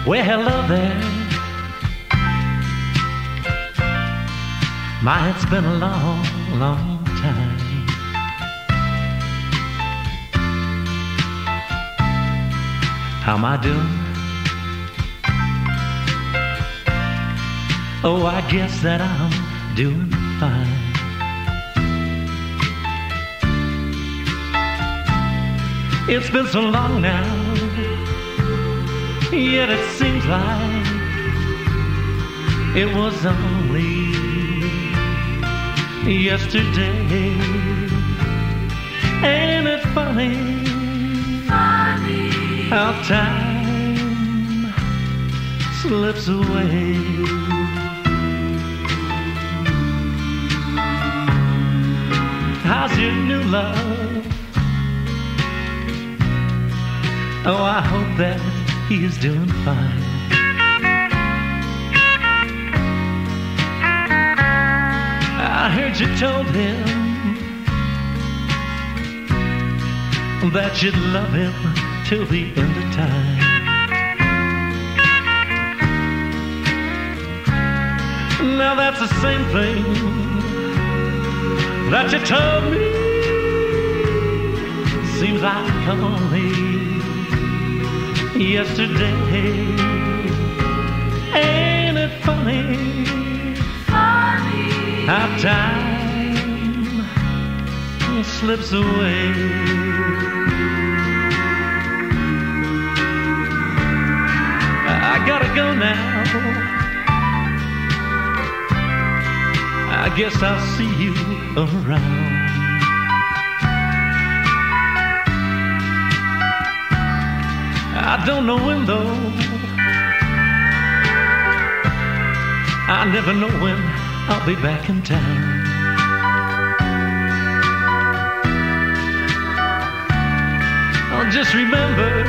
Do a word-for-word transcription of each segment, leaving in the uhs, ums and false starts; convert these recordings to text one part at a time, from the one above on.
Well, hello there. My, it's been a long, long time. How am I doing? Oh, I guess that I'm doing fine. It's been so long now, yet it seems like it was only yesterday. Ain't it funny, funny how time slips away? How's your new love? Oh, I hope that he is doing fine. I heard you told him that you'd love him till the end of time. Now that's the same thing that you told me. Seems like only yesterday. Ain't it funny, funny how time slips away? I gotta go now. I guess I'll see you around. I don't know when though. I never know when I'll be back in town. I'll just remember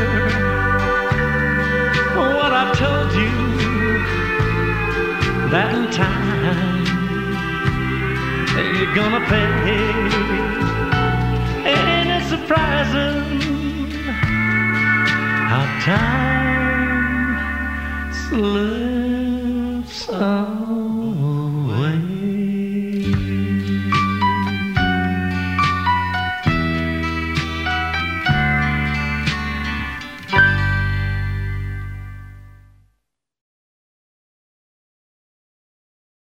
what I told you that in time you're gonna pay. Ain't it surprising how time slips away?